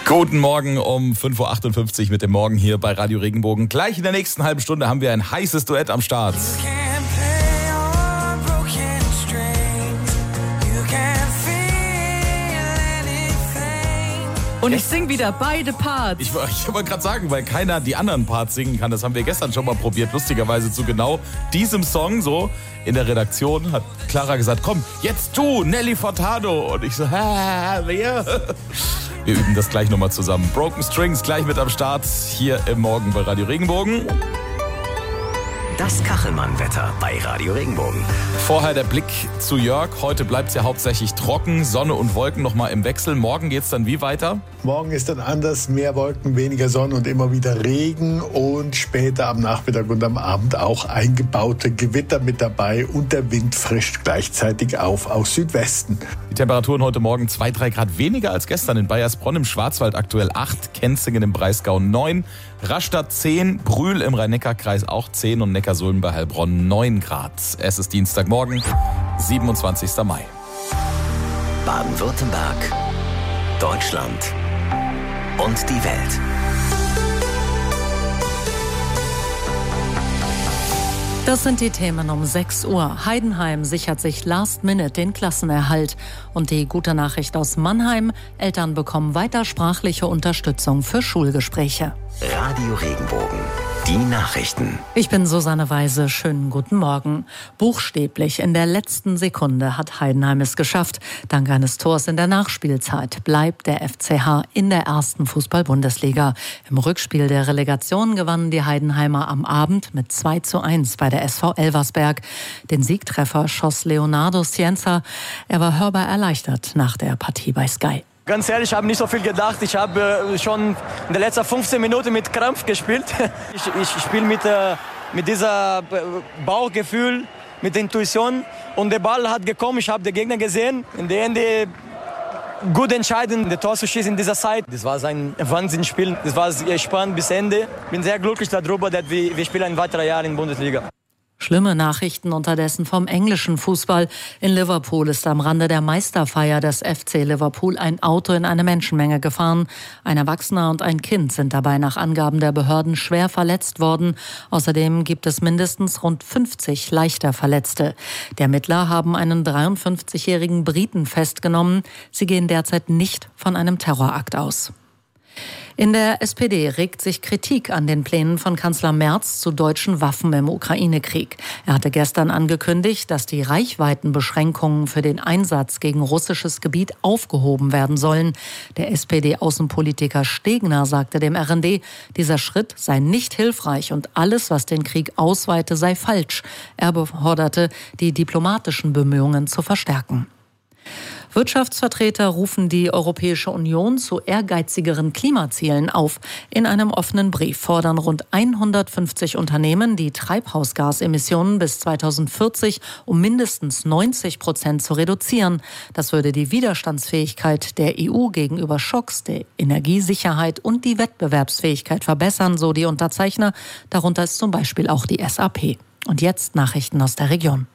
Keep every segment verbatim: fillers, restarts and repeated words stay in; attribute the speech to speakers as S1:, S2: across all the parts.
S1: Guten Morgen um fünf Uhr achtundfünfzig mit dem Morgen hier bei Radio Regenbogen. Gleich in der nächsten halben Stunde haben wir ein heißes Duett am Start.
S2: Und ich singe wieder beide Parts.
S1: Ich, ich wollte gerade sagen, weil keiner die anderen Parts singen kann. Das haben wir gestern schon mal probiert. Lustigerweise zu genau diesem Song so in der Redaktion hat Clara gesagt, komm, jetzt du, Nelly Furtado. Und ich so, hä, wer? Wir üben das gleich nochmal zusammen. Broken Strings gleich mit am Start hier im Morgen bei Radio Regenbogen.
S3: Das Kachelmann-Wetter bei Radio Regenbogen.
S1: Vorher der Blick zu Jörg. Heute bleibt es ja hauptsächlich trocken, Sonne und Wolken nochmal im Wechsel. Morgen geht es dann wie weiter?
S4: Morgen ist dann anders, mehr Wolken, weniger Sonne und immer wieder Regen und später am Nachmittag und am Abend auch eingebaute Gewitter mit dabei und der Wind frischt gleichzeitig auf aus Südwesten.
S1: Die Temperaturen heute Morgen zwei, drei Grad weniger als gestern. In Baiersbronn im Schwarzwald aktuell acht, Kenzingen im Breisgau neun, Rastatt zehn, Brühl im Rhein-Neckar-Kreis auch zehn und Neckarsulm bei Heilbronn neun Grad. Es ist Dienstagmorgen, siebenundzwanzigster Mai.
S3: Baden-Württemberg, Deutschland und die Welt.
S2: Das sind die Themen um sechs Uhr. Heidenheim sichert sich last minute den Klassenerhalt. Und die gute Nachricht aus Mannheim, Eltern bekommen weiter sprachliche Unterstützung für Schulgespräche.
S3: Radio Regenbogen. Die Nachrichten.
S2: Ich bin Susanne Weise. Schönen guten Morgen. Buchstäblich in der letzten Sekunde hat Heidenheim es geschafft. Dank eines Tors in der Nachspielzeit bleibt der F C H in der ersten Fußball-Bundesliga. Im Rückspiel der Relegation gewannen die Heidenheimer am Abend mit zwei zu eins bei der S V Elversberg. Den Siegtreffer schoss Leonardo Scienza. Er war hörbar erleichtert nach der Partie bei Sky.
S5: Ganz ehrlich, ich habe nicht so viel gedacht. Ich habe äh, schon in den letzten fünfzehn Minuten mit Krampf gespielt. Ich, ich spiele mit, äh, mit diesem Bauchgefühl, mit der Intuition. Und der Ball hat gekommen, ich habe den Gegner gesehen. In der Ende gut entscheiden, das Tor zu schießen in dieser Zeit. Das war ein Wahnsinnsspiel. Das war sehr spannend bis Ende. Ich bin sehr glücklich darüber, dass wir, wir spielen ein weiteres Jahr in der Bundesliga.
S2: Schlimme Nachrichten unterdessen vom englischen Fußball. In Liverpool ist am Rande der Meisterfeier des F C Liverpool ein Auto in eine Menschenmenge gefahren. Ein Erwachsener und ein Kind sind dabei nach Angaben der Behörden schwer verletzt worden. Außerdem gibt es mindestens rund fünfzig leichter Verletzte. Die Ermittler haben einen dreiundfünfzigjährigen Briten festgenommen. Sie gehen derzeit nicht von einem Terrorakt aus. In der S P D regt sich Kritik an den Plänen von Kanzler Merz zu deutschen Waffen im Ukraine-Krieg. Er hatte gestern angekündigt, dass die Reichweitenbeschränkungen für den Einsatz gegen russisches Gebiet aufgehoben werden sollen. Der S P D-Außenpolitiker Stegner sagte dem R N D, dieser Schritt sei nicht hilfreich und alles, was den Krieg ausweite, sei falsch. Er beforderte, die diplomatischen Bemühungen zu verstärken. Wirtschaftsvertreter rufen die Europäische Union zu ehrgeizigeren Klimazielen auf. In einem offenen Brief fordern rund hundertfünfzig Unternehmen, die Treibhausgasemissionen bis zweitausendvierzig um mindestens neunzig Prozent zu reduzieren. Das würde die Widerstandsfähigkeit der E U gegenüber Schocks, der Energiesicherheit und die Wettbewerbsfähigkeit verbessern, so die Unterzeichner. Darunter ist zum Beispiel auch die S A P. Und jetzt Nachrichten aus der Region.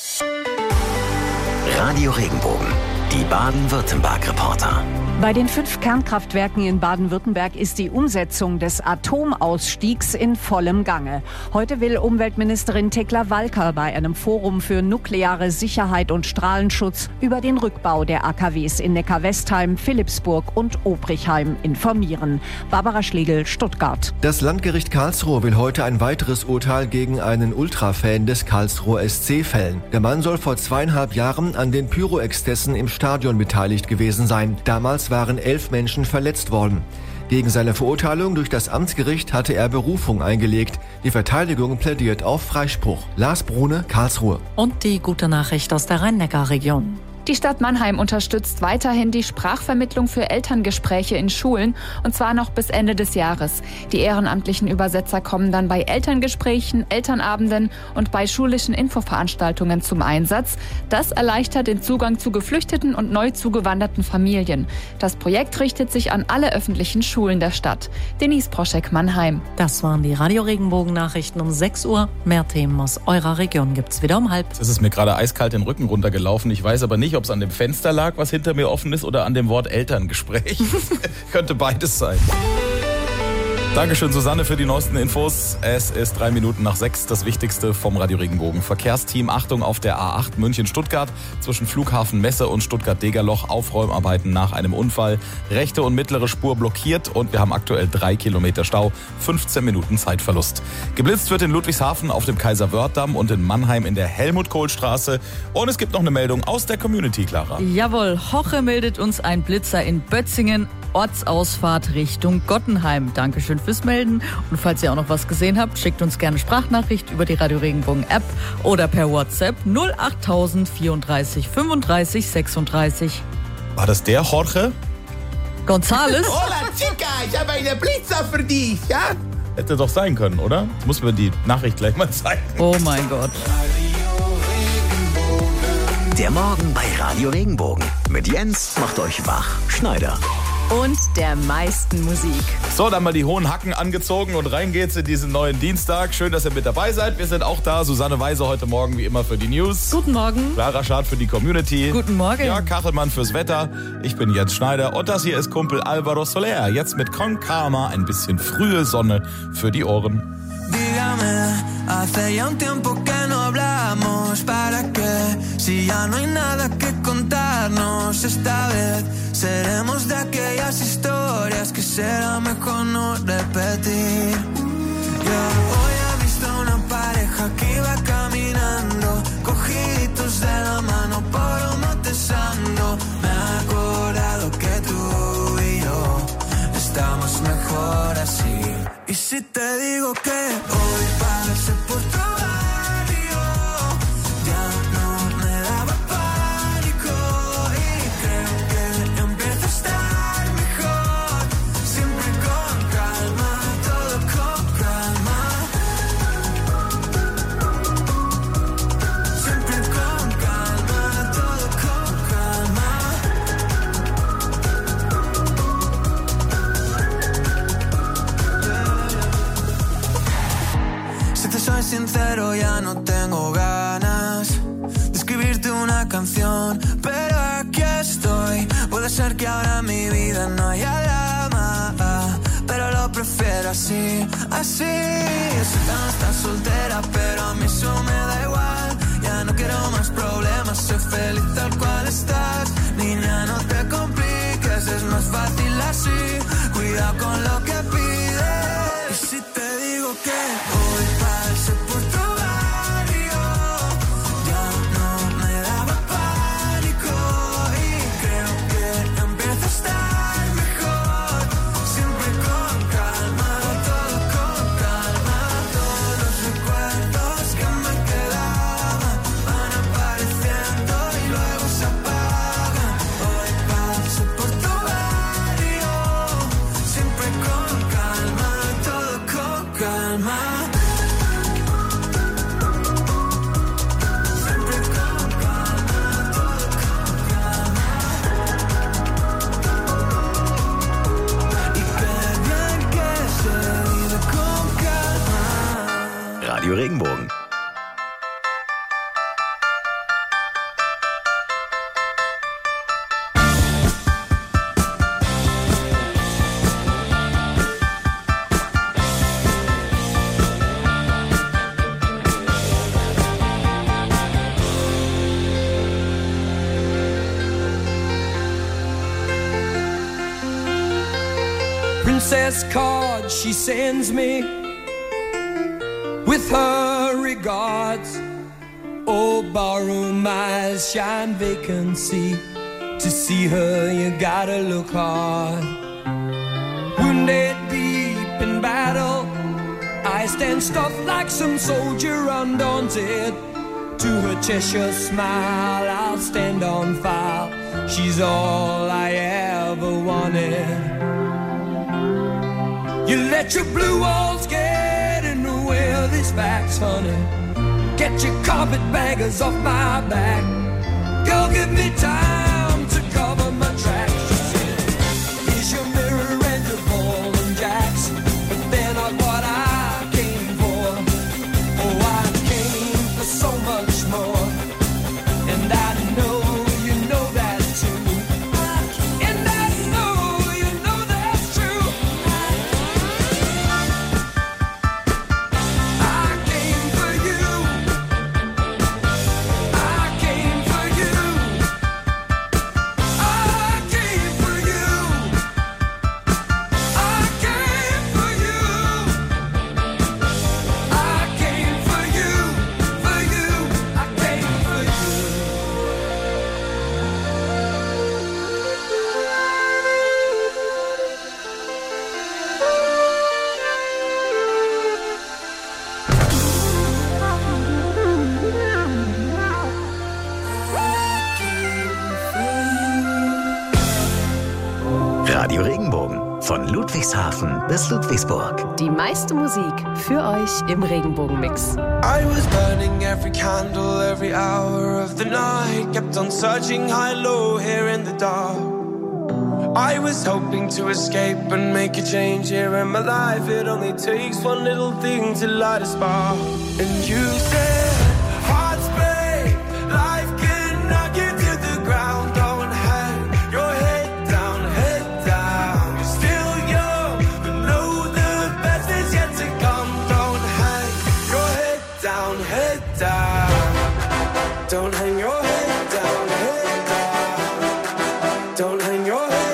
S3: Radio Regenbogen. Die Baden-Württemberg-Reporter.
S6: Bei den fünf Kernkraftwerken in Baden-Württemberg ist die Umsetzung des Atomausstiegs in vollem Gange. Heute will Umweltministerin Tekla Walker bei einem Forum für nukleare Sicherheit und Strahlenschutz über den Rückbau der A K Ws in Neckar-Westheim, Philippsburg und Obrichheim informieren. Barbara Schlegel, Stuttgart.
S7: Das Landgericht Karlsruhe will heute ein weiteres Urteil gegen einen Ultrafan des Karlsruher S C fällen. Der Mann soll vor zweieinhalb Jahren an den Pyro-Exzessen im Stadion beteiligt gewesen sein. Damals waren elf Menschen verletzt worden. Gegen seine Verurteilung durch das Amtsgericht hatte er Berufung eingelegt. Die Verteidigung plädiert auf Freispruch. Lars Brune, Karlsruhe.
S2: Und die gute Nachricht aus der Rhein-Neckar-Region.
S8: Die Stadt Mannheim unterstützt weiterhin die Sprachvermittlung für Elterngespräche in Schulen, und zwar noch bis Ende des Jahres. Die ehrenamtlichen Übersetzer kommen dann bei Elterngesprächen, Elternabenden und bei schulischen Infoveranstaltungen zum Einsatz. Das erleichtert den Zugang zu geflüchteten und neu zugewanderten Familien. Das Projekt richtet sich an alle öffentlichen Schulen der Stadt. Denise Proschek, Mannheim.
S2: Das waren die Radio Regenbogen Nachrichten um sechs Uhr. Mehr Themen aus eurer Region gibt's wieder um halb.
S1: Es ist mir gerade eiskalt den Rücken runtergelaufen. Ich weiß aber nicht, nicht, ob es an dem Fenster lag, was hinter mir offen ist, oder an dem Wort Elterngespräch. Könnte beides sein. Dankeschön, Susanne, für die neuesten Infos. Es ist drei Minuten nach sechs, das Wichtigste vom Radio Regenbogen. Verkehrsteam, Achtung auf der A acht München-Stuttgart zwischen Flughafen Messe und Stuttgart-Degerloch. Aufräumarbeiten nach einem Unfall. Rechte und mittlere Spur blockiert und wir haben aktuell drei Kilometer Stau, fünfzehn Minuten Zeitverlust. Geblitzt wird in Ludwigshafen auf dem Kaiser-Wörth-Damm und in Mannheim in der Helmut-Kohl-Straße. Und es gibt noch eine Meldung aus der Community, Clara.
S9: Jawohl, Hoche meldet uns ein Blitzer in Bötzingen. Ortsausfahrt Richtung Gottenheim. Dankeschön fürs Melden. Und falls ihr auch noch was gesehen habt, schickt uns gerne Sprachnachricht über die Radio Regenbogen App oder per WhatsApp null achttausend vierunddreißig fünfunddreißig sechsunddreißig.
S1: War das der Jorge?
S9: Gonzales?
S10: Hola, Chica, ich habe eine Blitzer für dich, ja?
S1: Hätte doch sein können, oder? Jetzt muss mir die Nachricht gleich mal zeigen.
S9: Oh mein Gott.
S3: Der Morgen bei Radio Regenbogen. Mit Jens macht euch wach. Schneider.
S6: Und der meisten Musik.
S1: So, dann mal die hohen Hacken angezogen und rein geht's in diesen neuen Dienstag. Schön, dass ihr mit dabei seid. Wir sind auch da. Susanne Weise heute Morgen wie immer für die News.
S9: Guten Morgen.
S1: Clara Schad für die Community.
S9: Guten Morgen.
S1: Ja, Kachelmann fürs Wetter. Ich bin Jens Schneider und das hier ist Kumpel Alvaro Soler. Jetzt mit Con Calma ein bisschen frühe Sonne für die Ohren.
S11: Dígame, hace ya un tiempo que no hablamos. ¿Para qué? Si ya no hay nada que contarnos. Esta vez seremos de aquellas historias que será mejor no repetir. Yeah. Hoy he visto una pareja que iba caminando, cogiditos de la mano por motesando. Me he acordado que tú y yo estamos mejor así. Y si te digo que hoy pasé por tu barrio, ya no me daba pánico y creo que empieza a estar mejor. Siempre con calma, todo con calma. Siempre con calma, todo con calma. Si te soy sincero, ya no tengo ganas de escribirte una canción, pero aquí estoy. Puede ser que ahora en mi vida no haya drama, pero lo prefiero así, así. Sultana está soltera, pero a mí eso me da igual. Ya no quiero más problemas, soy feliz tal cual estás. Niña, no te compliques, es más fácil así. Cuidado con lo que pides. Y si te digo que hoy pasé por tu barrio, ya no me daba pánico y creo que empieza a estar mejor. Siempre con calma, todo con calma. Todos los recuerdos que me quedaban van apareciendo y luego se apagan. Hoy pasé por tu barrio, siempre con calma, todo con calma. Siempre con calma, todo con calma. Y qué bien que se vive con calma.
S3: Radio Regenbogen.
S11: Princess card she sends me with her regards. Oh, ballroom eyes shine vacancy. To see her you gotta look hard. Wounded deep in battle, I stand stuffed like some soldier undaunted. To her Cheshire smile I'll stand on file. She's all I ever wanted. You let your blue walls get in the way of these facts, honey. Get your carpetbaggers off my back. Girl, give me time to cover my tracks. She said, here's your mirror and your ball and jacks. But they're not what I came for. Oh, I came for so much more. And I know you know
S3: Ludwigshafen bis Ludwigsburg.
S12: Die meiste Musik für euch im Regenbogenmix.
S11: I was burning every candle, every hour of the night. Kept on searching high, low, here in the dark. I was hoping to escape and make a change here in my life. It only takes one little thing to light a spark. And you said, hearts break, life can knock you to the ground. Don't hang your head down, head down. You're still young, but know the best is yet to come. Don't hang your head down, head down. Don't hang your head down, head down. Don't hang your head.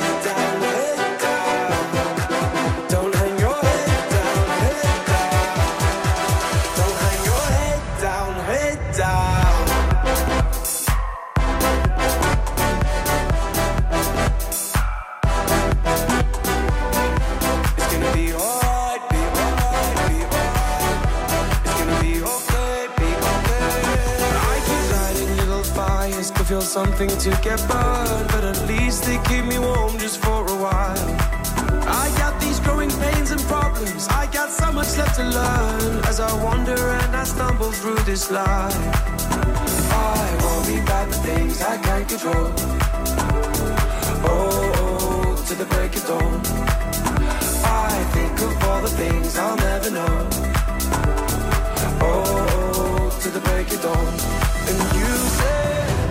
S11: Feel something to get burned, but at least they keep me warm just for a while. I got these growing pains and problems, I got so much left to learn as I wander and I stumble through this life. I worry about the things I can't control. Oh, oh, to the break of dawn. I think of all the things I'll never know. Oh, oh, to the break of dawn. And you say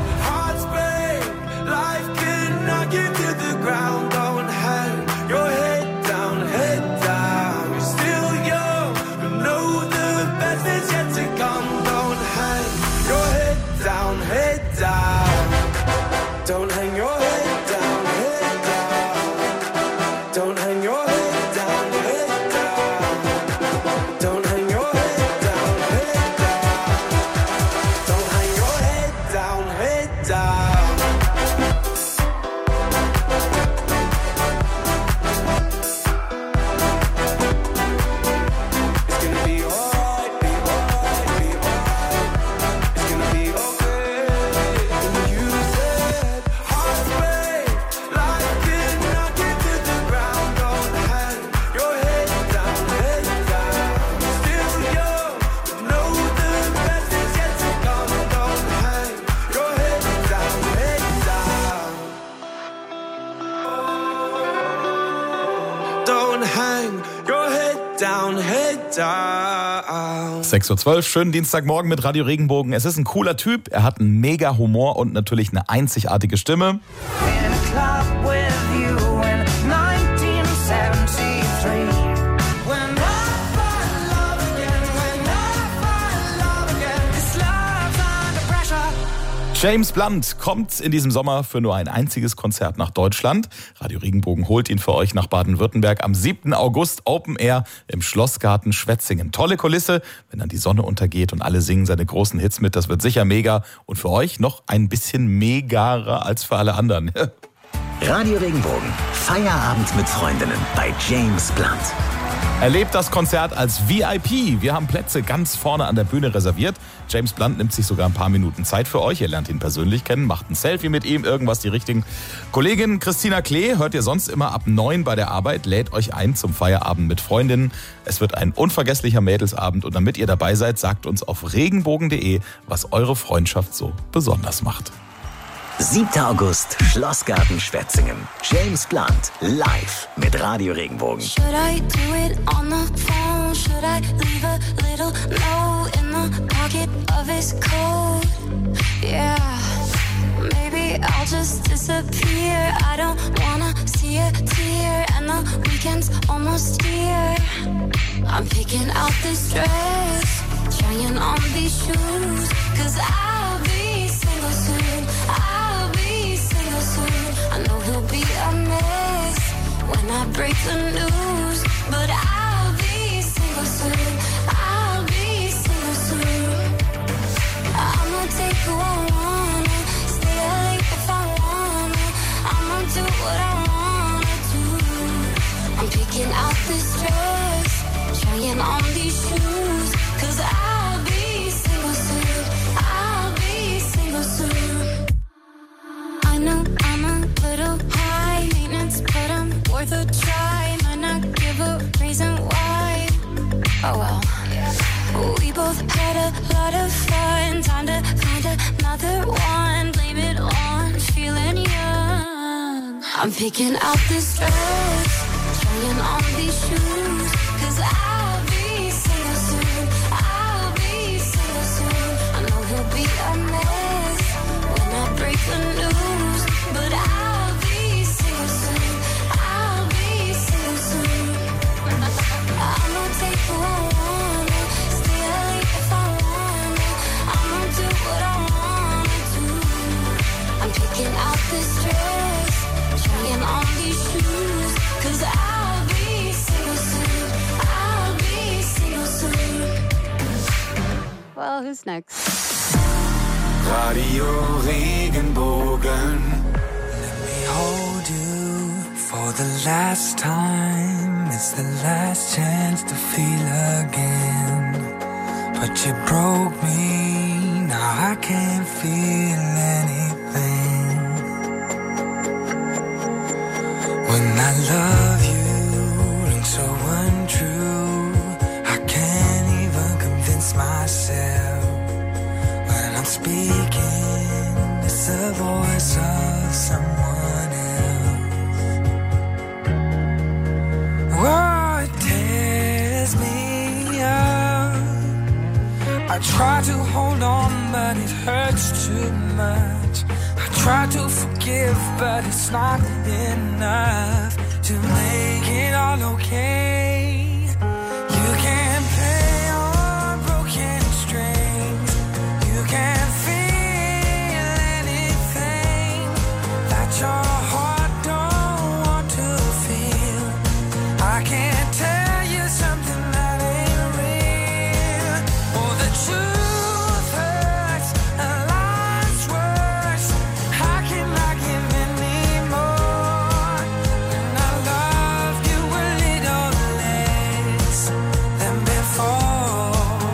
S11: life can knock you to the ground. Don't hang your head down, head down. You're still young, but know the best is yet to come. Don't hang your head down, head down. Don't hang your head down, head down. Don't hang your head down, head down. Don't hang your head down, head down. Don't hang your head down, head down.
S1: sechs Uhr zwölf, schönen Dienstagmorgen mit Radio Regenbogen. Es ist ein cooler Typ, er hat einen mega Humor und natürlich eine einzigartige Stimme. James Blunt kommt in diesem Sommer für nur ein einziges Konzert nach Deutschland. Radio Regenbogen holt ihn für euch nach Baden-Württemberg am siebten August Open Air im Schlossgarten Schwetzingen. Tolle Kulisse, wenn dann die Sonne untergeht und alle singen seine großen Hits mit. Das wird sicher mega und für euch noch ein bisschen megarer als für alle anderen.
S3: Radio Regenbogen, Feierabend mit Freundinnen bei James Blunt.
S1: Erlebt das Konzert als V I P. Wir haben Plätze ganz vorne an der Bühne reserviert. James Blunt nimmt sich sogar ein paar Minuten Zeit für euch. Ihr lernt ihn persönlich kennen, macht ein Selfie mit ihm, irgendwas die richtigen. Kollegin Christina Klee hört ihr sonst immer ab neun bei der Arbeit, lädt euch ein zum Feierabend mit Freundinnen. Es wird ein unvergesslicher Mädelsabend und damit ihr dabei seid, sagt uns auf regenbogen punkt de, was eure Freundschaft so besonders macht.
S3: siebter August, Schlossgarten Schwetzingen. James Blunt, live mit Radio Regenbogen.
S13: Should I do it on the phone? Should I leave a little note in the pocket of his coat? Yeah, maybe I'll just disappear. I don't wanna see a tear and the weekend's almost here. I'm picking out this dress, trying on these shoes, cause I'll be single soon. I'll be single soon. I know he'll be a mess when I break the news, but I'll be single soon. I'll be single soon. I'ma take who I wanna, stay late if I wanna. I'ma do what I wanna do. I'm picking out this dress, trying on these shoes, cause I'll be single soon. I'll be single soon. I know I'm a little high maintenance, but I'm worth a try. Might not a lot of fun. Time to find another one. Blame it on feeling young. I'm picking out this dress, trying on these shoes, 'cause I'll be single soon. I'll be single soon. I know he'll be a mess when I break the news, but I'll be single soon. I'll be single soon. I'ma take who I wanna, stay late if I wanna. I'ma do what I wanna do. I'm picking out this dress, trying on these shoes, 'cause I'll be single soon. I'll be single soon.
S12: Well, who's next?
S11: Radio Regenbogen. Let me hold you for the last time. It's the last chance to feel again. But you broke me, now I can't feel anything. When I love you, rings so untrue. I can't even convince myself. When I'm speaking, it's the voice of someone else. Oh, it tears me up. I try to hold on, but it hurts too much. I try to forgive, but it's not enough to make it all okay. You can't play on broken strings. You can't feel anything that your heart don't want to feel. I can't tell you something that ain't real. Oh, the truth hurts, and life's worse. How can I give anymore when I love you a little less than before?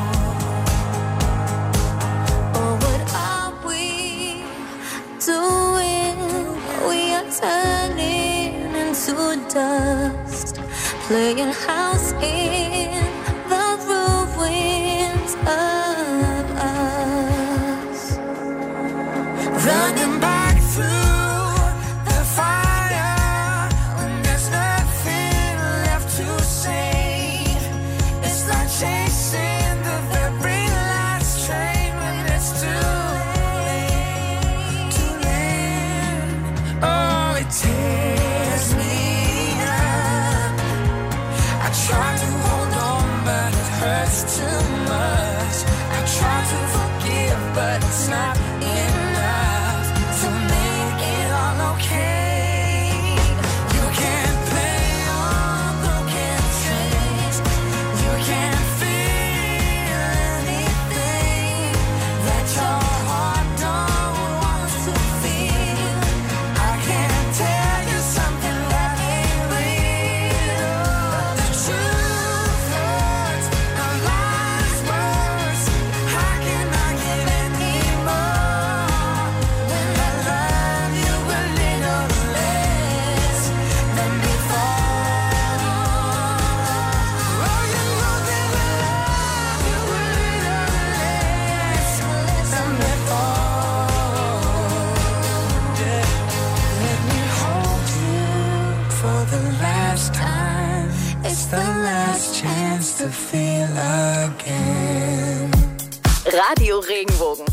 S13: Oh, what are we doing? We are turning into dust, playing house in the ruins of us.
S11: Running back through the fire when there's nothing left to save. It's like chasing the very last train when it's too late, too late. Oh, it tears me up. I try to hold on, but it hurts too much. I try to forgive, but it's not enough to make it all okay. You can't play on broken strings. You can't feel anything that your heart don't want to feel. I can't tell you something that ain't real. The truth hurts, and life's worse. How can I give anymore when I love you a little less than before? Oh, you know that I love you a little less than before. Yeah. Let me hold you for the last time. It's the last chance to feel again.
S12: Radio Regenbogen.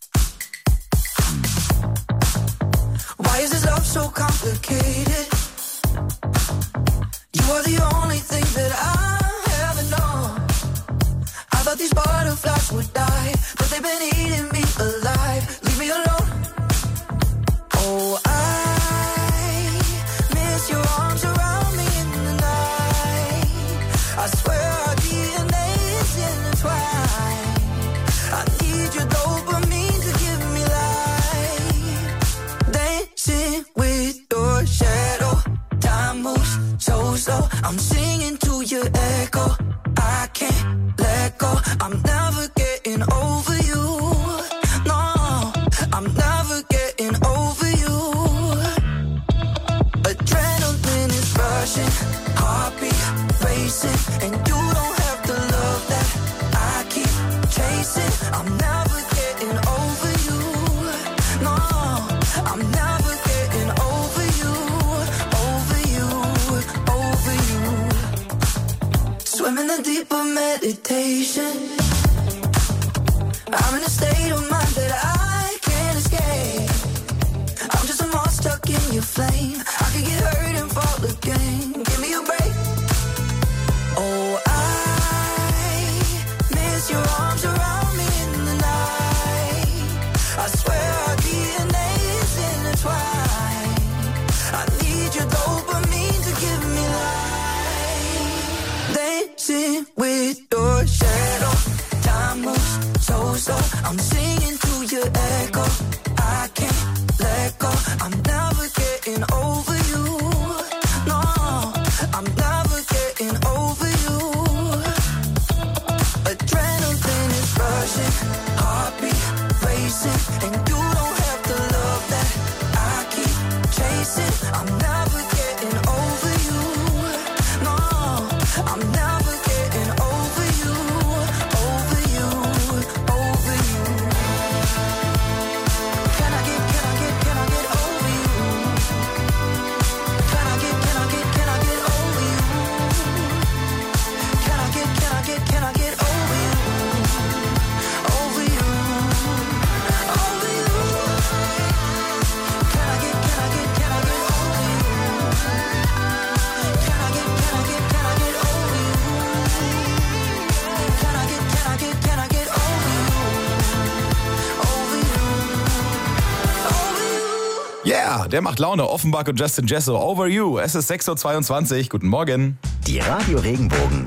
S11: Why is this love so complicated? You are the only thing that I ever know. I thought these butterflies would die, but they've been eating me alive. Leave me alone. Oh, I miss your arms around me in the night. I swear our D N A is intertwined. I need your dopamine to give me life. Dancing with your shadow. Time moves so slow. I'm singing to your echo. I can't let go. I'm never getting over you. No, I'm never getting over you. Adrenaline is rushing, heartbeat racing, and you don't have the love that I keep chasing. I'm in the deep of meditation. I'm in a state of mind that I can't escape. I'm just a moth stuck in your flame. I could get hurt and fall again. Give me a break. Oh, I miss your arms around me in the night. I swear our D N A is intertwined. I need your dopamine to give me life. Dancing with your shadow. Time moves so slow. I'm singing to your echo. I can't let go. I'm never getting over you. No, I'm never getting over you. Adrenaline is rushing, heartbeat racing, and you don't have to love that. I keep chasing. I'm never getting over you. No, I'm never getting over you. Over you, over you. Can I get, can I get, can I get over you? Can I get, can I get, can I get over you? Can I get, can I get, can I get over you? Over you, over you. Can I get, can I get, can I get over you? Can I get, can I get, can I get over you? Can I get, can I get, can I get over you? Over you, over you.
S1: Yeah, der macht Laune. Offenbach und Justin Jesso. Over You. Es ist sechs Uhr zweiundzwanzig. Guten Morgen.
S3: Die Radio Regenbogen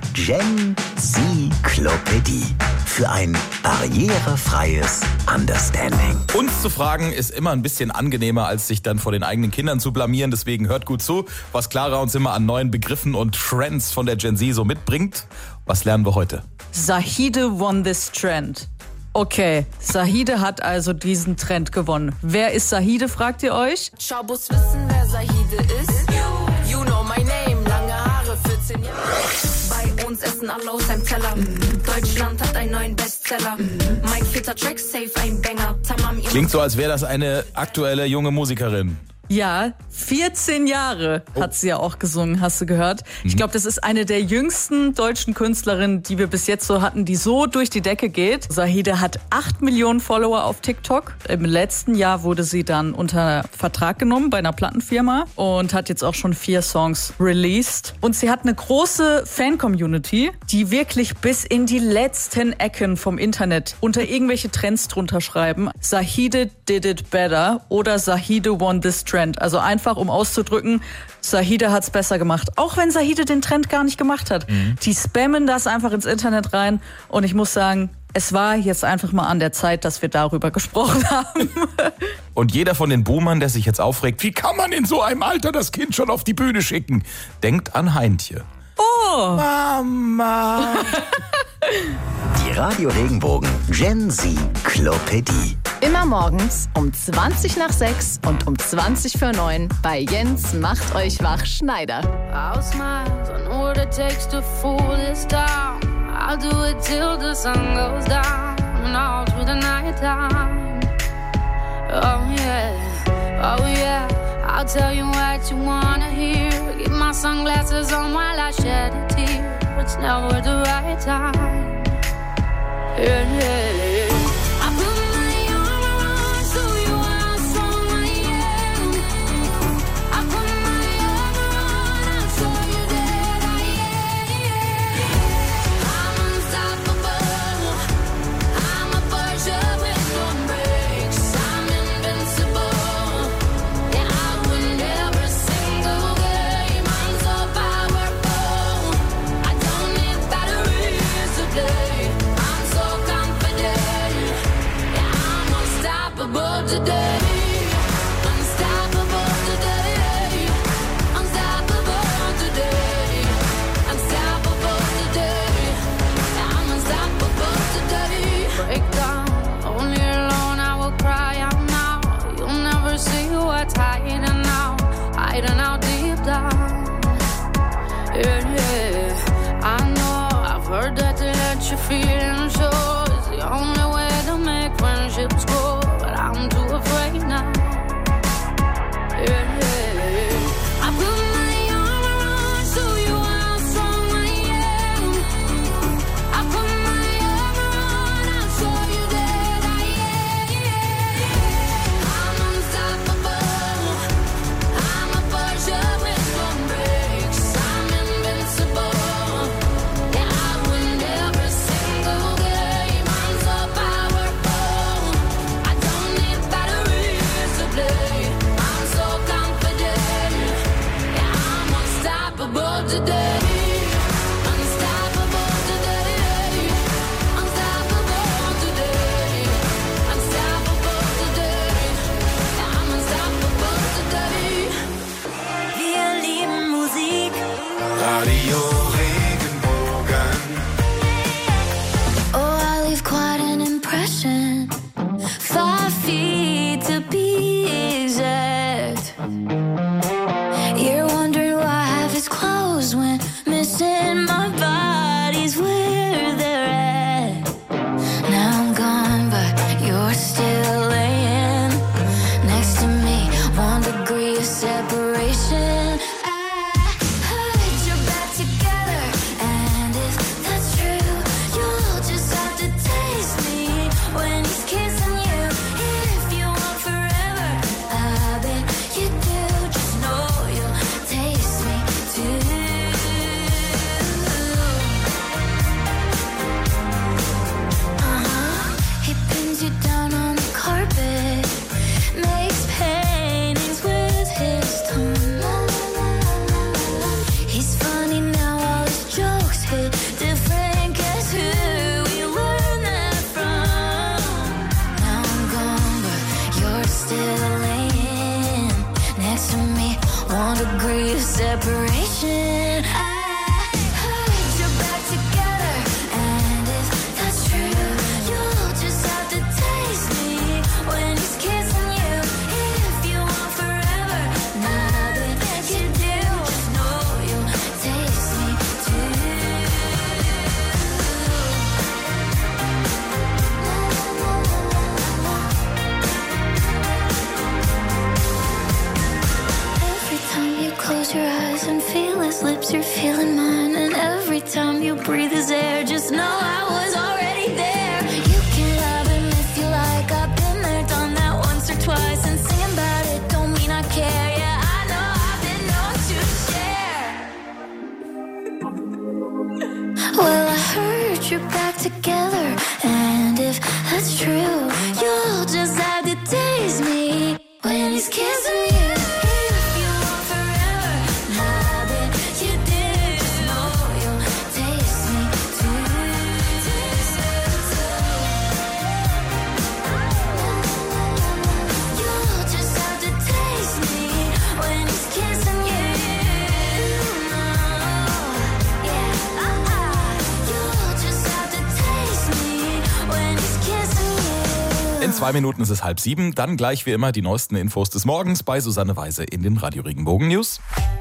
S3: Gen-Z-Klopädie. Für ein barrierefreies Understanding.
S1: Uns zu fragen ist immer ein bisschen angenehmer, als sich dann vor den eigenen Kindern zu blamieren. Deswegen hört gut zu, was Clara uns immer an neuen Begriffen und Trends von der Gen Z so mitbringt. Was lernen wir heute?
S9: Zahide won this trend. Okay, Zahide hat also diesen Trend gewonnen. Wer ist Zahide, fragt ihr euch?
S14: Schabus wissen, wer Zahide ist. You, you know my name, lange Haare, vierzehn Jahre. Bei uns essen alle aus einem Teller. Mm. Deutschland hat einen neuen Bestseller. Mm. Mein vierter Track, safe, ein Banger. Tamam,
S1: Klingt so, als wäre das eine aktuelle junge Musikerin.
S9: Ja, vierzehn Jahre hat sie ja auch gesungen, hast du gehört. Ich glaube, das ist eine der jüngsten deutschen Künstlerinnen, die wir bis jetzt so hatten, die so durch die Decke geht. Zahide hat acht Millionen Follower auf TikTok. Im letzten Jahr wurde sie dann unter Vertrag genommen bei einer Plattenfirma und hat jetzt auch schon vier Songs released. Und sie hat eine große Fan-Community, die wirklich bis in die letzten Ecken vom Internet unter irgendwelche Trends drunter schreiben. Zahide did it better oder Zahide won this trend. Also einfach, um auszudrücken, Zahide hat's besser gemacht. Auch wenn Zahide den Trend gar nicht gemacht hat. Mhm. Die spammen das einfach ins Internet rein. Und ich muss sagen, es war jetzt einfach mal an der Zeit, dass wir darüber gesprochen haben.
S1: Und jeder von den Boomern, der sich jetzt aufregt, wie kann man in so einem Alter das Kind schon auf die Bühne schicken, denkt an Heintje.
S9: Oh!
S1: Mama!
S3: Die Radio Regenbogen Gen-Z-Klopädie.
S12: Immer morgens um zwanzig nach sechs und um zwanzig vor neun bei Jens macht euch wach Schneider.
S14: I'll smile, I know what it takes to fool this town. I'll do it till the sun goes down and all through the night time. Oh yeah, oh yeah, I'll tell you what you wanna hear. Keep my sunglasses on while I shed a tear. It's never the right time. Yeah, yeah, yeah. I put my arm around so you are strong I am. I put my arm around and show you that I am. I'm unstoppable. I'm a Porsche with no brakes. I'm invincible. Yeah, I win every single game. I'm so powerful. I don't need batteries to play. Unstoppable today, unstoppable today, unstoppable today, unstoppable today. I'm unstoppable today. Break down, only alone I will cry out now. You'll never see what's hiding out, hiding out deep down. Yeah, yeah. I know I've heard that to let your feelings show is the only way to make friendships grow. I'm too afraid now. Yeah, yeah, yeah. I put my arm around so you how strong I am.
S13: time you breathe his air, just know I was already there. You can love him if you like, I've been there, done that once or twice, and singing about it don't mean I care. Yeah, I know I've been known to share. Well, I heard you're back together, and if that's true, you'll just have to taste me when he's kissing you.
S1: In zwei Minuten ist es halb sieben. Dann gleich wie immer die neuesten Infos des Morgens bei Susanne Weise in den Radio Regenbogen News.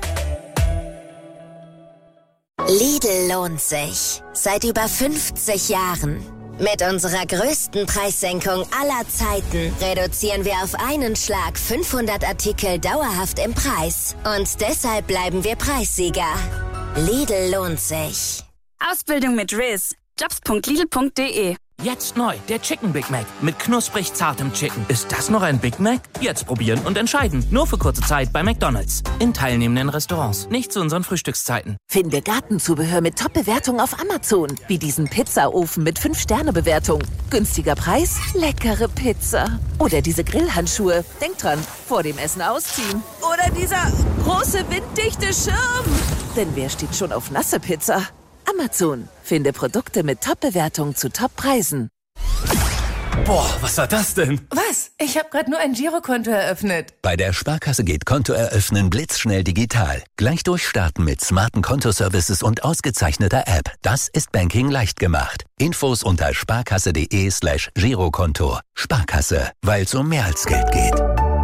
S15: Lidl lohnt sich. Seit über fünfzig Jahren. Mit unserer größten Preissenkung aller Zeiten reduzieren wir auf einen Schlag fünfhundert Artikel dauerhaft im Preis. Und deshalb bleiben wir Preissieger. Lidl lohnt sich.
S16: Ausbildung mit Riz. jobs punkt lidl punkt de.
S17: Jetzt neu, der Chicken Big Mac mit knusprig zartem Chicken. Ist das noch ein Big Mac? Jetzt probieren und entscheiden. Nur für kurze Zeit bei McDonald's. In teilnehmenden Restaurants. Nicht zu unseren Frühstückszeiten.
S18: Finde Gartenzubehör mit Top-Bewertung auf Amazon. Wie diesen Pizzaofen mit fünf Sterne Bewertung. Günstiger Preis, leckere Pizza. Oder diese Grillhandschuhe. Denk dran, vor dem Essen ausziehen. Oder dieser große winddichte Schirm. Denn wer steht schon auf nasse Pizza? Amazon. Finde Produkte mit Top-Bewertung zu Top-Preisen.
S19: Boah, was war das denn?
S20: Was? Ich habe gerade nur ein Girokonto eröffnet.
S21: Bei der Sparkasse geht Konto eröffnen blitzschnell digital. Gleich durchstarten mit smarten Kontoservices und ausgezeichneter App. Das ist Banking leicht gemacht. Infos unter sparkasse.de slash Girokonto. Sparkasse, weil es um mehr als Geld geht.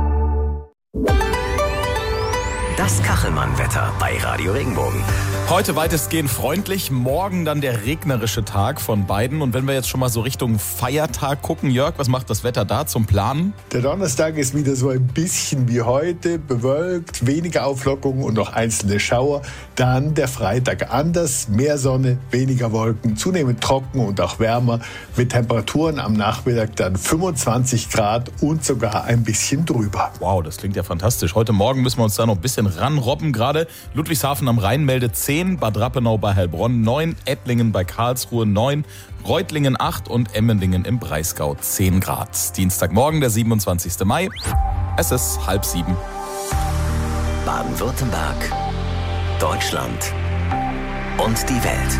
S3: Das Kachelmann-Wetter bei Radio Regenbogen.
S1: Heute weitestgehend freundlich, morgen dann der regnerische Tag von beiden. Und wenn wir jetzt schon mal so Richtung Feiertag gucken, Jörg, was macht das Wetter da zum Planen?
S4: Der Donnerstag ist wieder so ein bisschen wie heute, bewölkt, weniger Auflockungen und noch einzelne Schauer. Dann der Freitag anders, mehr Sonne, weniger Wolken, zunehmend trocken und auch wärmer, mit Temperaturen am Nachmittag dann fünfundzwanzig Grad und sogar ein bisschen drüber.
S1: Wow, das klingt ja fantastisch. Heute Morgen müssen wir uns da noch ein bisschen ranrobben. Gerade Ludwigshafen am Rhein meldet zehn, Bad Rappenau bei Heilbronn neun, Ettlingen bei Karlsruhe neun, Reutlingen acht und Emmendingen im Breisgau zehn Grad. Dienstagmorgen, der siebenundzwanzigster Mai. Es ist halb sieben.
S3: Baden-Württemberg, Deutschland und die Welt.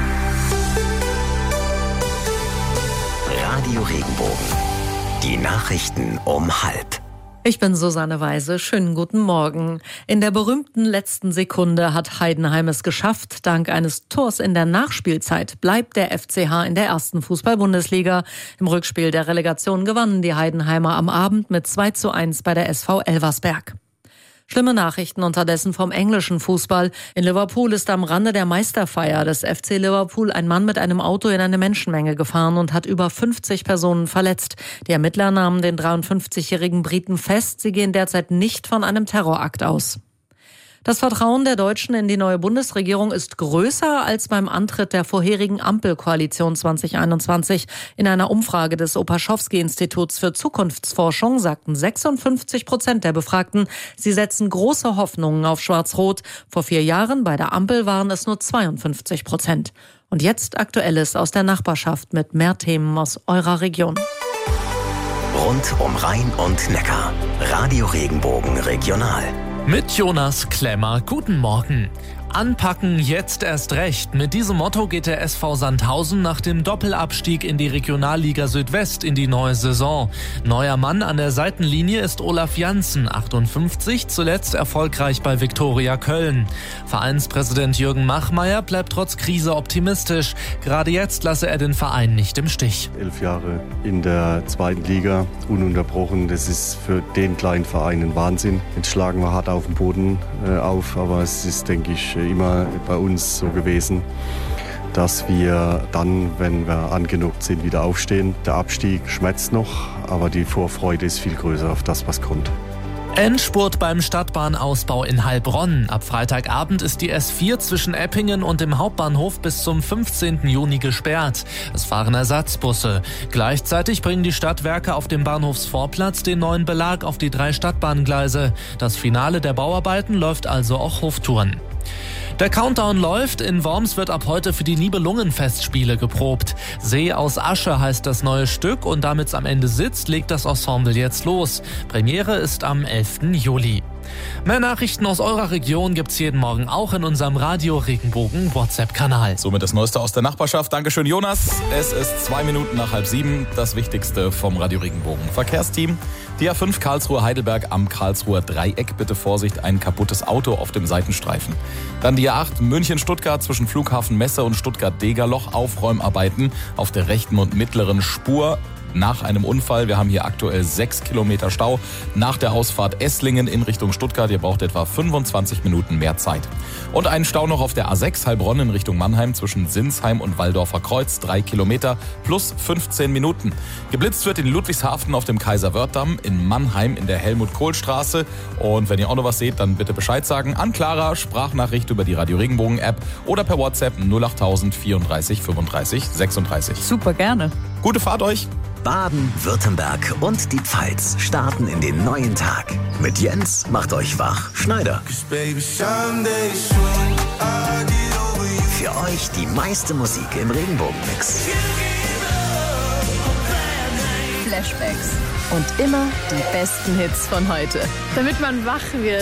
S3: Radio Regenbogen. Die Nachrichten um halb.
S2: Ich bin Susanne Weise. Schönen guten Morgen. In der berühmten letzten Sekunde hat Heidenheim es geschafft. Dank eines Tors in der Nachspielzeit bleibt der F C H in der ersten Fußball-Bundesliga. Im Rückspiel der Relegation gewannen die Heidenheimer am Abend mit zwei zu eins bei der S V Elversberg. Schlimme Nachrichten unterdessen vom englischen Fußball. In Liverpool ist am Rande der Meisterfeier des F C Liverpool ein Mann mit einem Auto in eine Menschenmenge gefahren und hat über fünfzig Personen verletzt. Die Ermittler nahmen den dreiundfünfzigjährigen Briten fest. Sie gehen derzeit nicht von einem Terrorakt aus. Das Vertrauen der Deutschen in die neue Bundesregierung ist größer als beim Antritt der vorherigen Ampelkoalition zwanzig einundzwanzig. In einer Umfrage des Opaschowski-Instituts für Zukunftsforschung sagten sechsundfünfzig Prozent der Befragten, sie setzen große Hoffnungen auf Schwarz-Rot. Vor vier Jahren bei der Ampel waren es nur zweiundfünfzig Prozent. Und jetzt Aktuelles aus der Nachbarschaft mit mehr Themen aus eurer Region.
S3: Rund um Rhein und Neckar. Radio Regenbogen Regional.
S22: Mit Jonas Klemmer, guten Morgen. Anpacken jetzt erst recht. Mit diesem Motto geht der S V Sandhausen nach dem Doppelabstieg in die Regionalliga Südwest in die neue Saison. Neuer Mann an der Seitenlinie ist Olaf Janssen, achtundfünfzig, zuletzt erfolgreich bei Viktoria Köln. Vereinspräsident Jürgen Machmeier bleibt trotz Krise optimistisch. Gerade jetzt lasse er den Verein nicht im Stich.
S23: Elf Jahre in der zweiten Liga, ununterbrochen. Das ist für den kleinen Verein ein Wahnsinn. Jetzt schlagen wir hart auf den Boden äh, auf, aber es ist, denke ich, immer bei uns so gewesen, dass wir dann, wenn wir angeguckt sind, wieder aufstehen. Der Abstieg schmerzt noch, aber die Vorfreude ist viel größer auf das, was kommt.
S22: Endspurt beim Stadtbahnausbau in Heilbronn. Ab Freitagabend ist die S vier zwischen Eppingen und dem Hauptbahnhof bis zum fünfzehnten Juni gesperrt. Es fahren Ersatzbusse. Gleichzeitig bringen die Stadtwerke auf dem Bahnhofsvorplatz den neuen Belag auf die drei Stadtbahngleise. Das Finale der Bauarbeiten läuft also auch Hoftouren. Der Countdown läuft. In Worms wird ab heute für die Nibelungenfestspiele geprobt. See aus Asche heißt das neue Stück und damit's am Ende sitzt, legt das Ensemble jetzt los. Premiere ist am elften Juli. Mehr Nachrichten aus eurer Region gibt's jeden Morgen auch in unserem Radio Regenbogen WhatsApp-Kanal.
S1: Somit das Neueste aus der Nachbarschaft. Dankeschön, Jonas. Es ist zwei Minuten nach halb sieben. Das Wichtigste vom Radio Regenbogen. Verkehrsteam. Die A fünf Karlsruhe-Heidelberg am Karlsruher Dreieck. Bitte Vorsicht, ein kaputtes Auto auf dem Seitenstreifen. Dann die A acht München-Stuttgart zwischen Flughafen Messe und Stuttgart-Degerloch. Aufräumarbeiten auf der rechten und mittleren Spur. Nach einem Unfall. Wir haben hier aktuell sechs Kilometer Stau. Nach der Ausfahrt Esslingen in Richtung Stuttgart. Ihr braucht etwa fünfundzwanzig Minuten mehr Zeit. Und einen Stau noch auf der A sechs Heilbronn in Richtung Mannheim zwischen Sinsheim und Walldorfer Kreuz. Drei Kilometer plus fünfzehn Minuten. Geblitzt wird in Ludwigshafen auf dem Kaiser-Wörth-Damm, in Mannheim in der Helmut-Kohl-Straße. Und wenn ihr auch noch was seht, dann bitte Bescheid sagen. An Clara, Sprachnachricht über die Radio Regenbogen-App oder per WhatsApp null acht null vierunddreißig fünfunddreißig sechsunddreißig.
S9: Super gerne.
S1: Gute Fahrt euch.
S3: Baden, Württemberg und die Pfalz starten in den neuen Tag. Mit Jens macht euch wach Schneider. Für euch die meiste Musik im Regenbogenmix.
S12: Flashbacks. Und immer die besten Hits von heute. Damit man wach wird.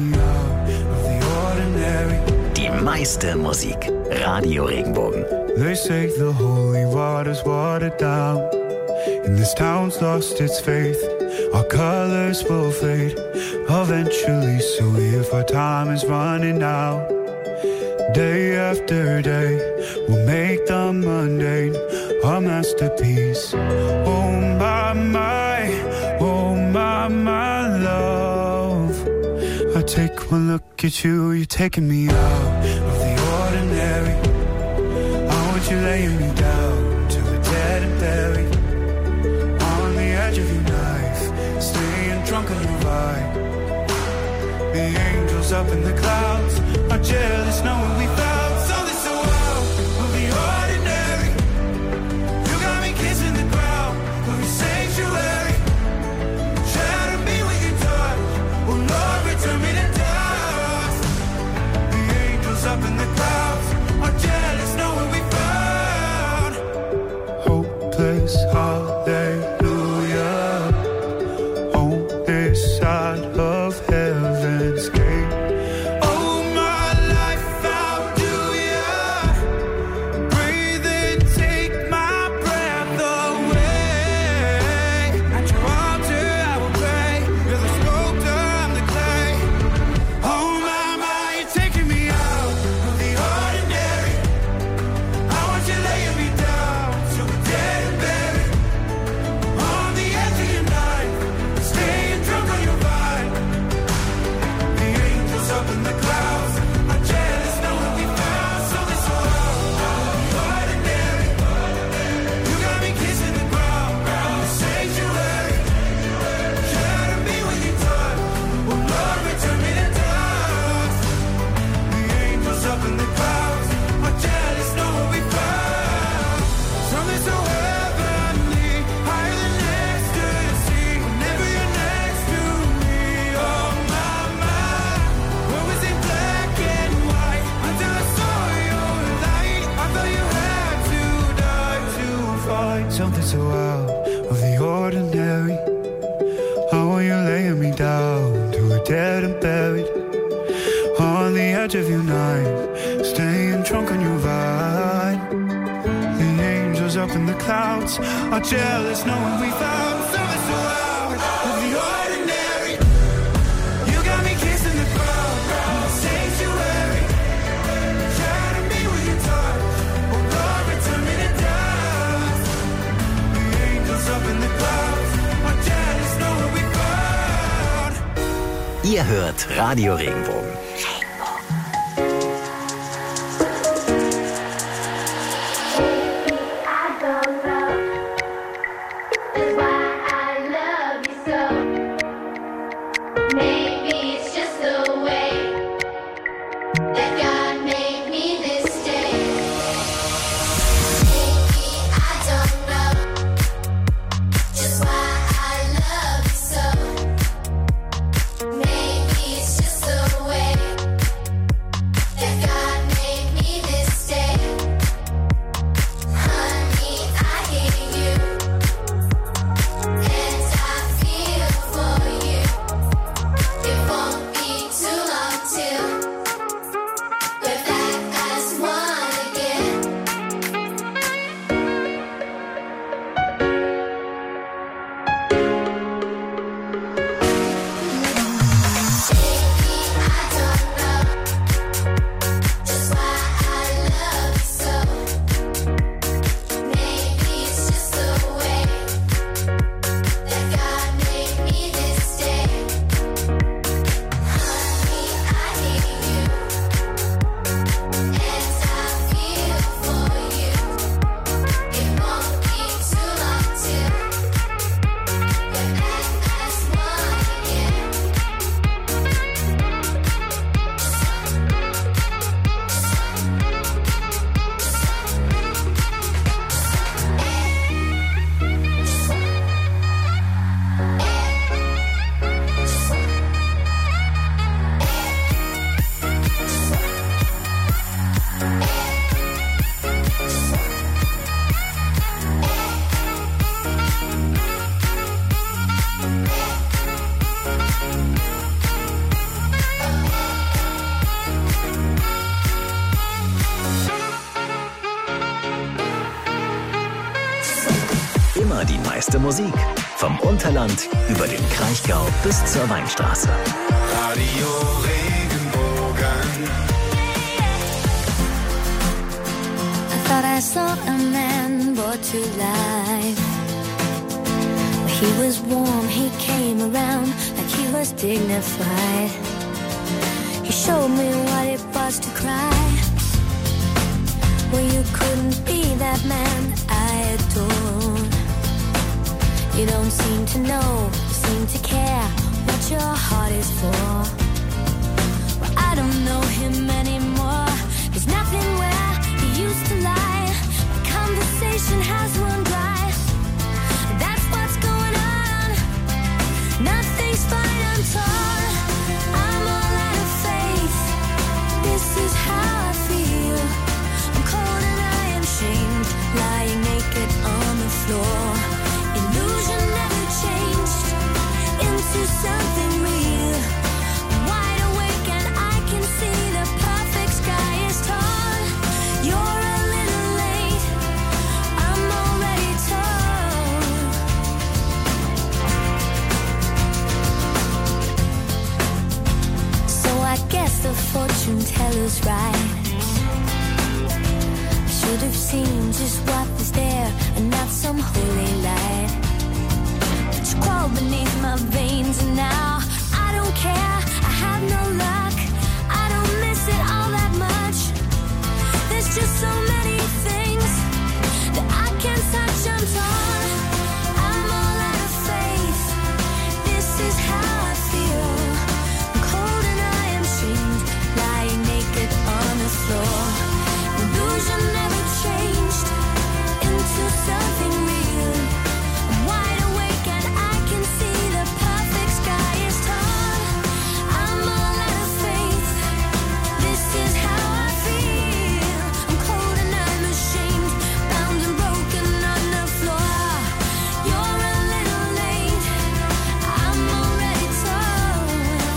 S3: Die meiste Musik. Radio Regenbogen.
S11: They say the holy water's watered down. And this town's lost its faith. Our colors will fade eventually. So if our time is running out, day after day, we'll make the mundane a masterpiece. Oh my, my, oh my, my love. I take one look at you, you're taking me out of the ordinary. I want you laying me down till we're dead and buried. Of your knife, staying drunk on your vibe. The angels up in the clouds are jealous knowing we found something so out of the ordinary. You got me kissing the ground of your sanctuary. Shadow me with your touch. Oh Lord, return me to dust. The angels up in the clouds are jealous knowing we found hopeless holiday. Side of heaven's gate. Oh, my life, how do you breathe and take my breath away? At your altar, I will pray. You're the sculptor, I'm the clay. Oh, my, my, you're taking me out of the ordinary. I want you laying me down so we're dead and buried. On the edge of your knife, staying drunk on your up in the clouds, I'm jealous knowing we found something so ordinary. You got me kissing the ground, the sanctuary. Shadow me with your touch. Oh Lord, return me to dust. The angels up in the clouds are jealous knowing we found something so heavenly, higher than ecstasy. Whenever you're next to me, oh my, my. What was it black and white until I saw your light? I thought you had to die to find something so out of the ordinary. How are you laying me down to a dead and buried? On the edge of your knife, staying drunk on your vine. The angels up in the clouds are jealous knowing we found something so out of the ordinary. You got me kissing the ground, the sanctuary. Shadow me with your touch. Oh Lord, return me to dust. The angels up in the clouds are jealous knowing we found.
S3: Ihr hört Radio Regenbogen.
S13: Maybe
S3: immer die meiste Musik. Vom Unterland über den Kraichgau bis zur Weinstraße.
S11: Radio Regenbogen.
S13: I thought I saw a man brought to life. He was warm, he came around like he was dignified. He showed me what it was to cry. Well, you couldn't be that man I adore. You don't seem to know, seem to care what your heart is for. Well, I don't know him anymore. There's nothing where he used to lie. The conversation has run dry. That's what's going on. Nothing's fine, I'm torn. I'm all out of faith. This is how I feel. I'm cold and I am shamed, lying naked on the floor. Illusion never changed into something real. I'm wide awake and I can see the perfect sky is tall. You're a little late, I'm already told. So I guess the fortune teller's right. Should have seen just what was there and not some holy light. But you crawled beneath my veins and now I don't care, I have no luck. I don't miss it all that much. There's just so many things that I can't touch, I'm torn. I'm all out of faith. This is how I feel. I'm cold and I am shamed, lying naked on the floor. Illusion never changed into something real. I'm wide awake and I can see the perfect sky is tall. I'm all out of faith. This is how I feel. I'm cold and I'm ashamed, bound and broken on the floor. You're a little late, I'm already told.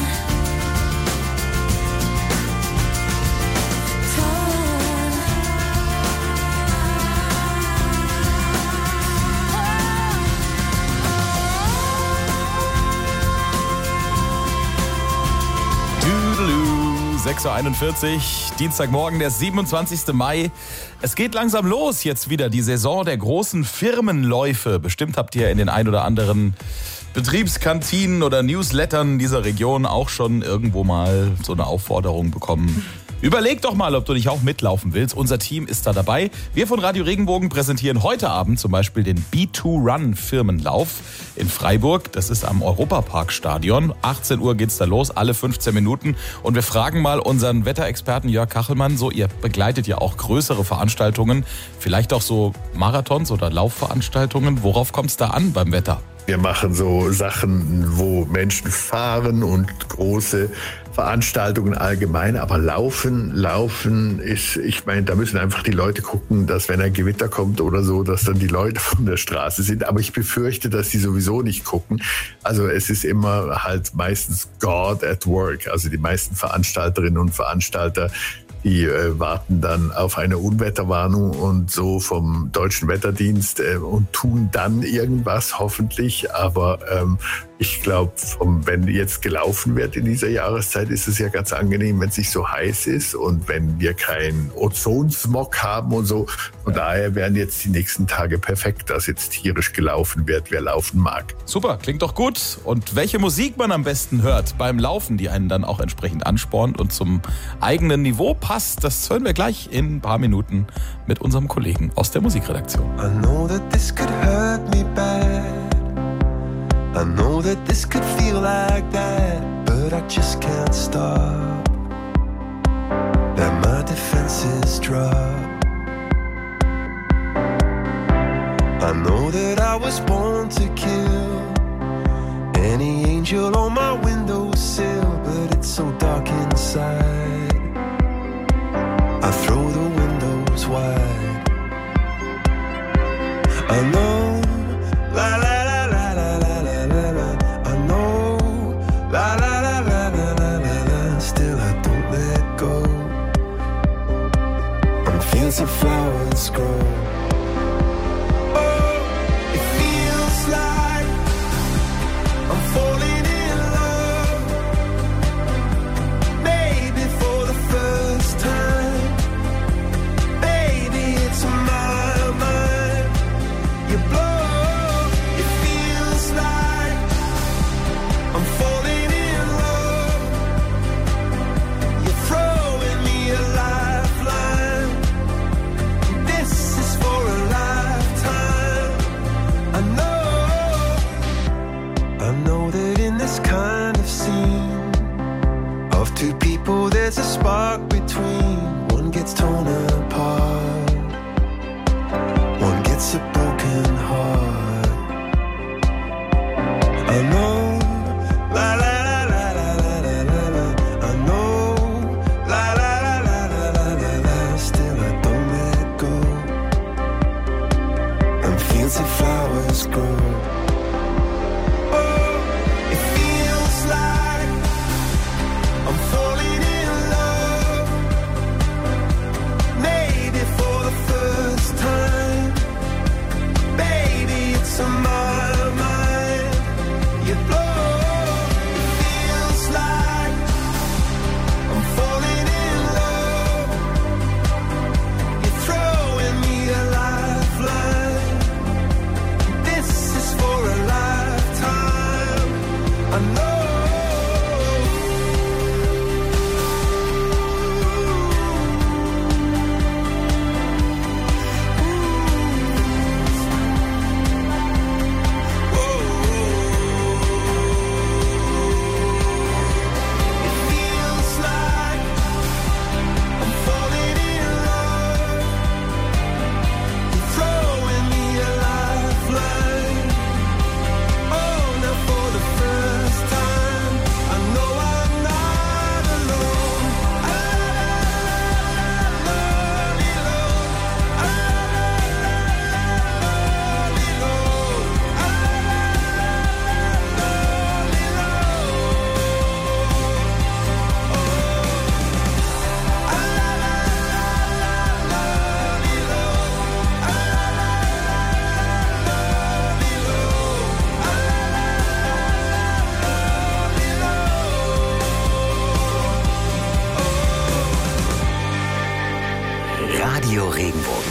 S1: sechs Uhr einundvierzig, Dienstagmorgen, der siebenundzwanzigster Mai. Es geht langsam los jetzt wieder, die Saison der großen Firmenläufe. Bestimmt habt ihr in den ein oder anderen Betriebskantinen oder Newslettern dieser Region auch schon irgendwo mal so eine Aufforderung bekommen. Überleg doch mal, ob du dich auch mitlaufen willst. Unser Team ist da dabei. Wir von Radio Regenbogen präsentieren heute Abend zum Beispiel den B zwei Run Firmenlauf in Freiburg. Das ist am Europapark-Stadion. achtzehn Uhr geht's da los, alle fünfzehn Minuten. Und wir fragen mal unseren Wetterexperten Jörg Kachelmann, so, ihr begleitet ja auch größere Veranstaltungen, vielleicht auch so Marathons oder Laufveranstaltungen. Worauf kommt es da an beim Wetter?
S4: Wir machen so Sachen, wo Menschen fahren und große Veranstaltungen allgemein, aber Laufen, Laufen ist, ich meine, da müssen einfach die Leute gucken, dass wenn ein Gewitter kommt oder so, dass dann die Leute von der Straße sind. Aber ich befürchte, dass die sowieso nicht gucken. Also es ist immer halt meistens God at work. Also die meisten Veranstalterinnen und Veranstalter, die äh, warten dann auf eine Unwetterwarnung und so vom Deutschen Wetterdienst äh, und tun dann irgendwas, hoffentlich. Aber ähm, ich glaube, wenn jetzt gelaufen wird in dieser Jahreszeit, ist es ja ganz angenehm, wenn es nicht so heiß ist und wenn wir keinen Ozonsmog haben und so. Von daher wären jetzt die nächsten Tage perfekt, dass jetzt tierisch gelaufen wird, wer laufen mag.
S1: Super, klingt doch gut. Und welche Musik man am besten hört beim Laufen, die einen dann auch entsprechend anspornt und zum eigenen Niveau passt, das hören wir gleich in ein paar Minuten mit unserem Kollegen aus der Musikredaktion.
S11: I know that this could hurt me bad. I know that this could feel like that, but I just can't stop. Let my defenses drop. I know that I was born to kill any angel on my windowsill, but it's so dark inside. I throw the windows wide. I know, la la. Fields of flowers grow. Oh, it feels
S3: Regenbogen.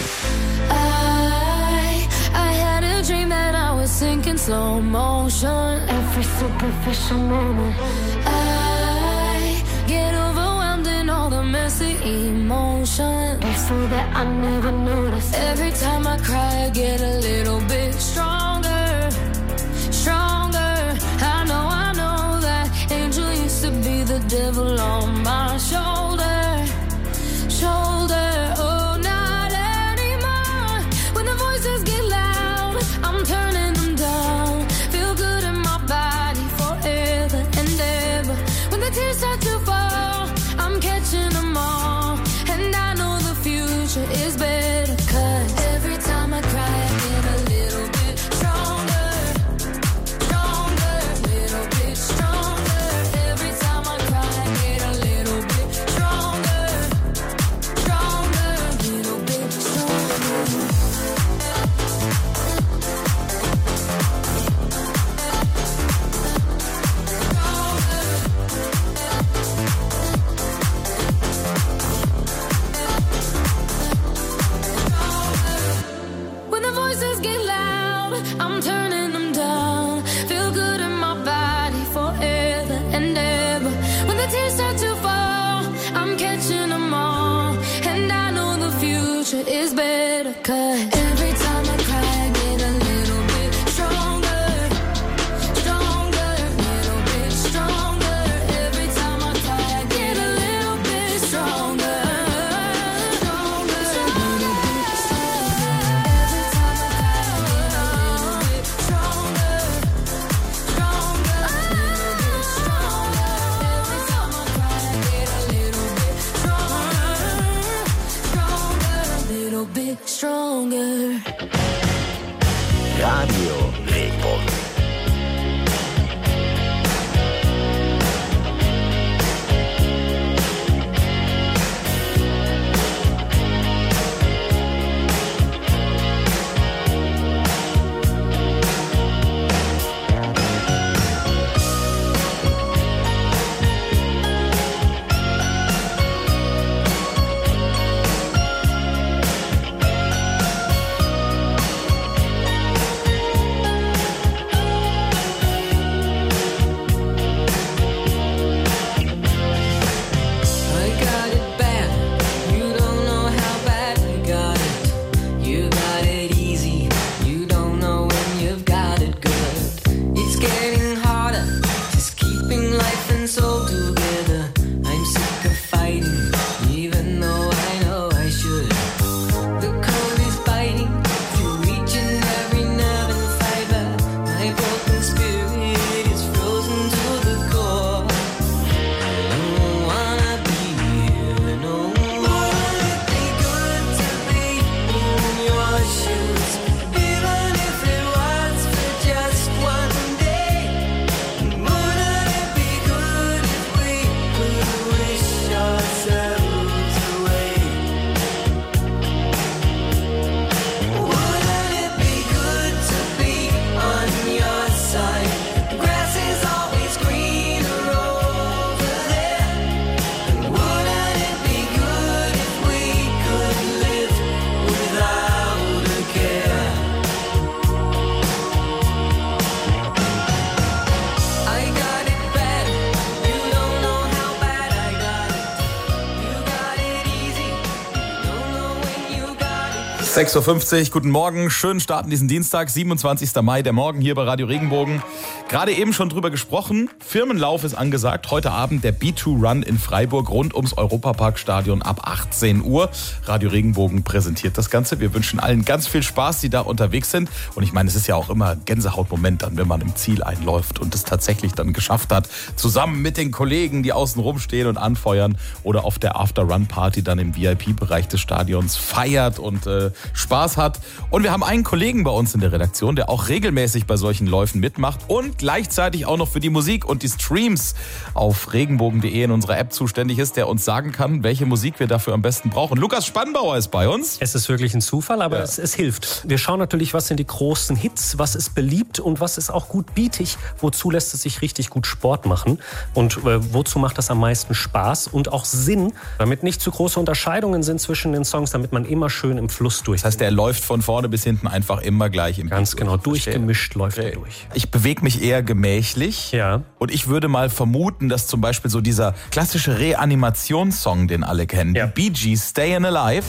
S14: I, I had a dream that I was sinking slow motion. Every superficial moment. I get overwhelmed in all the messy emotions. It's so that I never noticed. Every time I cry, I get a little bit stronger, stronger. I know, I know that angel used to be the devil on my shoulder, shoulder. Oh, not anymore. When the voices get loud, I'm turning them down. Feel good in my body forever and ever. When the tears start to fall, I'm catching them all. And I know the future is better, 'cause every time I cry, I get a little bit stronger, stronger, little bit stronger. Every time I cry, I get a little bit stronger, stronger, little bit stronger. When the voices get loud, I'm turning them down. Feel good in my body forever and ever. When the tears start to fall, I'm catching them all. And I know the future is better, 'cause every time I cry, I get a little bit stronger, stronger, little bit stronger. Every time I cry, I get a little bit stronger, stronger, little bit stronger. Every time I cry, I get a little bit stronger, stronger, little bit stronger. Every time I cry, I get a little bit stronger, stronger, little bit stronger.
S3: Radio Regenbogen.
S11: I got it bad. You don't know how bad I got it. You got it easy. You don't know when you've got it good. It's getting harder, just keeping life and soul together. I'm sick of fighting, even though I know I should. The cold is biting, through each and every nerve and fiber. My broken spirit is frozen to the core. I don't wanna be here no more. Wouldn't it be good to be in your shoes, even if it was for just one day? Wouldn't it be good if we could wish ourselves away? Wouldn't it be good to be on your side? The grass is always greener over there. Wouldn't it be good if we could live without a care? I got it bad. You don't know how bad I got it. You got it easy. Don't know when you got it.
S1: sechs Uhr fünfzig, guten Morgen, schönen Start in diesen Dienstag, siebenundzwanzigster Mai, der Morgen hier bei Radio Regenbogen. Gerade eben schon drüber gesprochen, Firmenlauf ist angesagt, heute Abend der B zwei Run in Freiburg rund ums Europaparkstadion ab achtzehn Uhr. Radio Regenbogen präsentiert das Ganze, wir wünschen allen ganz viel Spaß, die da unterwegs sind. Und ich meine, es ist ja auch immer ein Gänsehautmoment dann, wenn man im Ziel einläuft und es tatsächlich dann geschafft hat, zusammen mit den Kollegen, die außen rumstehen und anfeuern oder auf der After-Run-Party dann im V I P-Bereich des Stadions feiert und äh, Spaß hat. Und wir haben einen Kollegen bei uns in der Redaktion, der auch regelmäßig bei solchen Läufen mitmacht und gleichzeitig auch noch für die Musik und die Streams auf regenbogen punkt de in unserer App zuständig ist, der uns sagen kann, welche Musik wir dafür am besten brauchen. Lukas Spannbauer ist bei uns.
S5: Es ist wirklich ein Zufall, aber ja. es, es hilft. Wir schauen natürlich, was sind die großen Hits, was ist beliebt und was ist auch gut bietig, wozu lässt es sich richtig gut Sport machen und äh, wozu macht das am meisten Spaß und auch Sinn, damit nicht zu große Unterscheidungen sind zwischen den Songs, damit man immer schön im Fluss durch.
S1: Das heißt, der läuft von vorne bis hinten einfach immer gleich im
S5: Ganz
S1: Beat
S5: genau,
S1: durch.
S5: durchgemischt läuft
S1: okay.
S5: er durch.
S1: Ich bewege mich eher gemächlich
S5: ja.
S1: und ich würde mal vermuten, dass zum Beispiel so dieser klassische Reanimationssong, den alle kennen, ja. die Bee Gees, Stayin' Alive.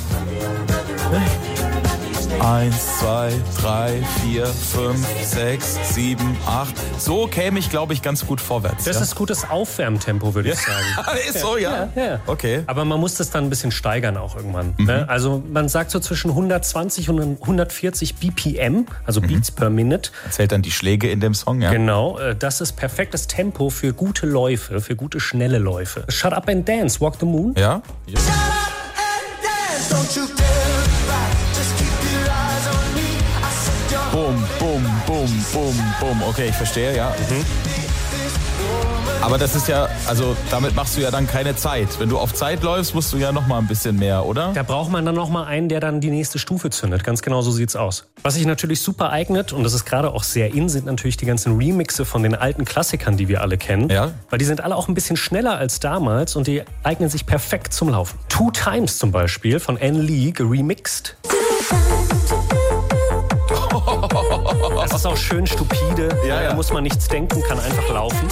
S1: Eins, zwei, drei, vier, fünf, sechs, sieben, acht. So käme ich, glaube ich, ganz gut vorwärts.
S5: Das
S1: ja?
S5: ist gutes Aufwärmtempo, würde ich sagen.
S1: Ist so, ja?
S5: Ja, ja.
S1: Okay.
S5: Aber man muss das dann ein bisschen steigern auch irgendwann.
S1: Mhm.
S5: Ne? Also man sagt so zwischen hundertzwanzig und hundertvierzig B P M, also mhm. Beats per Minute.
S1: Erzählt dann die Schläge in dem Song, ja?
S5: Genau, das ist perfektes Tempo für gute Läufe, für gute, schnelle Läufe. Shut Up and Dance, Walk the Moon.
S1: Ja? ja.
S11: Shut up and dance, don't you dare back, just keep your eyes on me. I said you're
S1: Bum, bum, bum, bum, bum. Okay, ich verstehe, ja. Mhm. Aber das ist ja, also damit machst du ja dann keine Zeit. Wenn du auf Zeit läufst, musst du ja noch mal ein bisschen mehr, oder?
S5: Da braucht man dann noch mal einen, der dann die nächste Stufe zündet. Ganz genau so sieht's aus. Was sich natürlich super eignet, und das ist gerade auch sehr in, sind natürlich die ganzen Remixe von den alten Klassikern, die wir alle kennen.
S1: Ja.
S5: Weil die sind alle auch ein bisschen schneller als damals und die eignen sich perfekt zum Laufen. Two Times zum Beispiel von Anne Lee, geremixed. Das ist auch schön stupide,
S1: ja, ja.
S5: da muss man nichts denken, kann einfach laufen.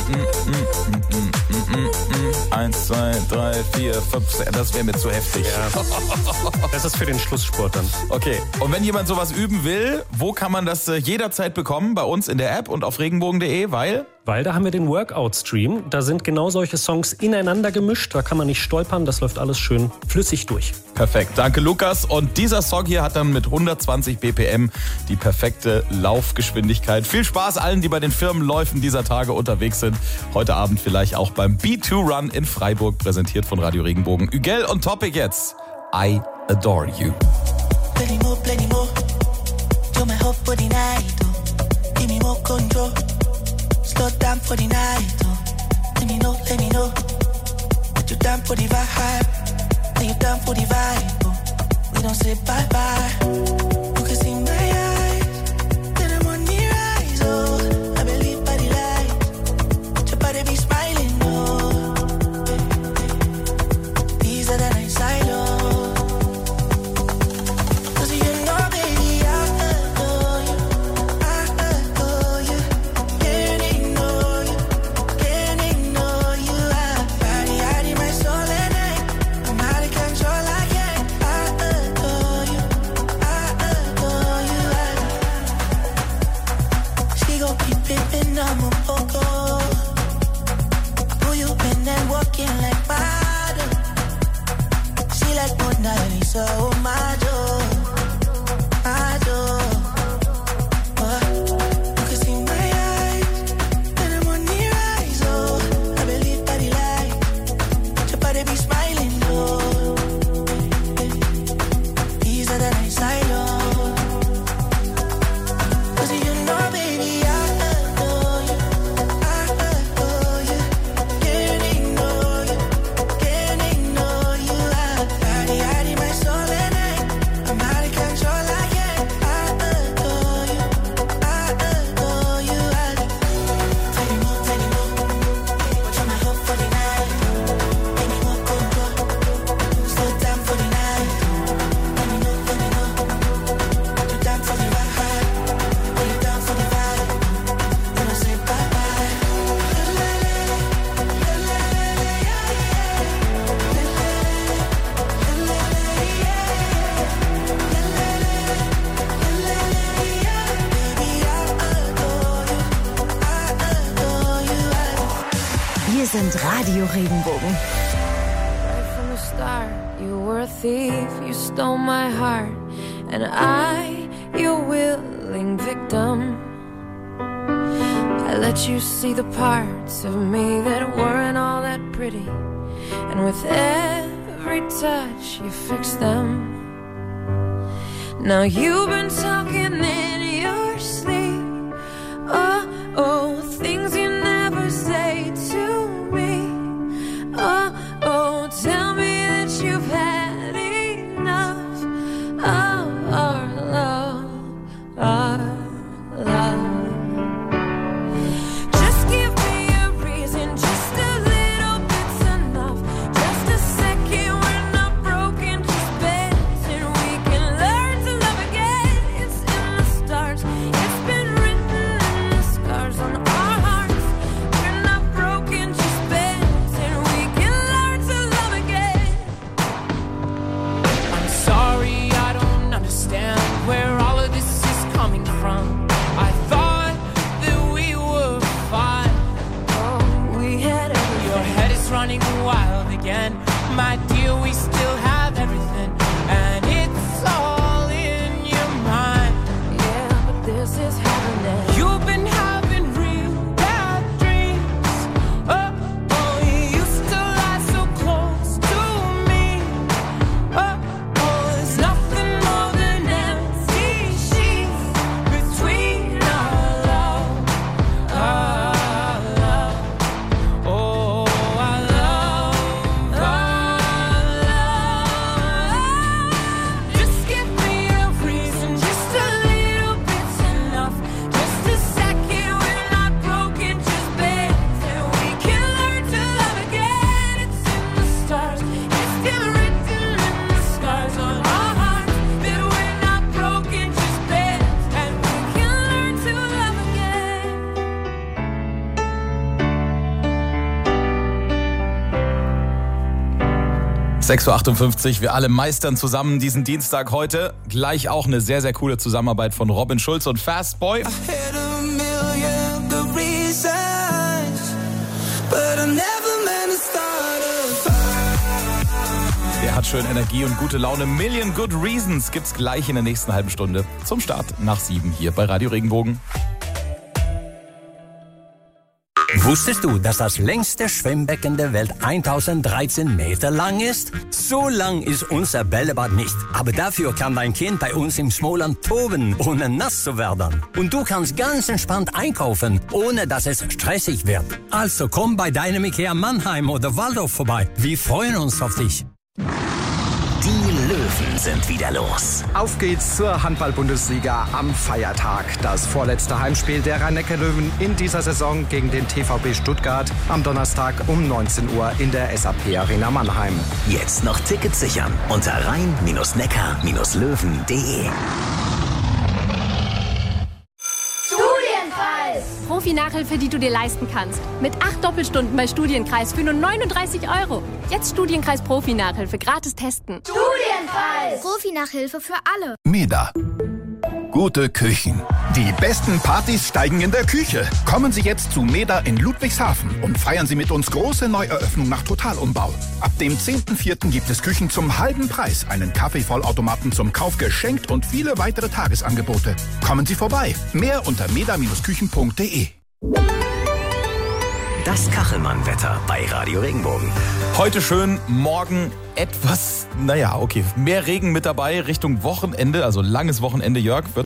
S1: Eins, zwei, drei, vier, fünf, das wäre mir zu heftig.
S5: Ja. Das ist für den Schlusssport dann.
S1: Okay, und wenn jemand sowas üben will, wo kann man das jederzeit bekommen? Bei uns in der App und auf regenbogen punkt de, weil...
S5: Weil da haben wir den Workout-Stream. Da sind genau solche Songs ineinander gemischt. Da kann man nicht stolpern. Das läuft alles schön flüssig durch.
S1: Perfekt. Danke, Lukas. Und dieser Song hier hat dann mit hundertzwanzig B P M die perfekte Laufgeschwindigkeit. Viel Spaß allen, die bei den Firmenläufen dieser Tage unterwegs sind. Heute Abend vielleicht auch beim B zwei Run in Freiburg, präsentiert von Radio Regenbogen. Ügel und Topic jetzt. I adore you.
S11: Plenty more, plenty more. You're my hope for the night. Oh. Give me more control. Slow down for the night, oh. Let me know, let me know. That you're down for the vibe. That you're down for the vibe, oh. We don't say bye-bye. You can see my eyes. Then I'm on the rise, oh. I believe by the light. Your body be smiling, oh. These are the nights I know. So my door, my door. Oh, you can see my eyes, then I'm on the rise. Oh, I believe by the light, your body be smiling. Oh, these are the nights I know. 'Cause you know, baby, I adore you, I adore you. Can't ignore you, can't ignore you. I, I, I, my soul.
S7: Sind Radio Regenbogen.
S14: Right from the start, you were a thief, you stole my heart, and I, your willing victim. I let you see the parts of me that weren't all that pretty, and with every touch you fixed them.
S6: Now you've been talking in your sleep. Oh, oh, things you never say to me. Oh, oh, tell me that you've had enough of our love, our love. Just give me a reason, just a little bit's enough. Just a second, we're not broken, just bends, and we can learn to love again. It's in the stars, it's been written in the scars on our hearts. We're not broken, just bends, and we can learn to love again.
S11: I'm sorry, I don't understand where all of this is coming from. I thought that we were fine.
S6: Oh, we had everything.
S11: Your head is running wild again. My dear, we still have everything. And it's all in your mind.
S6: Yeah, but this is happening.
S11: You've been having real bad dreams. Oh, oh, you used to lie so close to me. Oh, oh, there's nothing more than empty sheets between our love, our love. Oh, our love, our love. Just give me a reason, just a little bit's enough. Just a second, we're not broken, just bends, and we can learn to love again. It's in the stars, it's still written in the scars on our hearts that we're not broken, just bends, and we can learn to love again.
S1: sechs Uhr achtundfünfzig, wir alle meistern zusammen diesen Dienstag heute. Gleich auch eine sehr, sehr coole Zusammenarbeit von Robin Schulz und Fastboy.
S11: Had a million good reasons, but I never meant to start a fire.
S1: Der hat schön Energie und gute Laune. Million Good Reasons gibt's gleich in der nächsten halben Stunde zum Start nach sieben hier bei Radio Regenbogen.
S8: Wusstest du, dass das längste Schwimmbecken der Welt tausenddreizehn Meter lang ist? So lang ist unser Bällebad nicht. Aber dafür kann dein Kind bei uns im Smoland toben, ohne nass zu werden. Und du kannst ganz entspannt einkaufen, ohne dass es stressig wird. Also komm bei deinem Ikea Mannheim oder Waldorf vorbei. Wir freuen uns auf dich.
S3: Die Löwen sind wieder los.
S10: Auf geht's zur Handball-Bundesliga am Feiertag. Das vorletzte Heimspiel der Rhein-Neckar-Löwen in dieser Saison gegen den T V B Stuttgart am Donnerstag um neunzehn Uhr in der S A P Arena Mannheim.
S3: Jetzt noch Tickets sichern unter rhein Neckar Löwen punkt de.
S24: Studienpreis! Profi-Nachhilfe, die du dir leisten kannst. Mit acht Doppelstunden bei Studienkreis für nur neununddreißig Euro. Jetzt Studienkreis Profi-Nachhilfe gratis testen. Studienpreis!
S25: Profi-Nachhilfe für alle.
S26: Meda. Gute Küchen. Die besten Partys steigen in der Küche. Kommen Sie jetzt zu Meda in Ludwigshafen und feiern Sie mit uns große Neueröffnung nach Totalumbau. Ab dem zehnten vierten gibt es Küchen zum halben Preis, einen Kaffeevollautomaten zum Kauf geschenkt und viele weitere Tagesangebote. Kommen Sie vorbei. Mehr unter meda Küchen punkt de.
S3: Das Kachelmann-Wetter bei Radio Regenbogen.
S1: Heute schön, morgen etwas, naja, okay, mehr Regen mit dabei Richtung Wochenende, also langes Wochenende, Jörg. Wird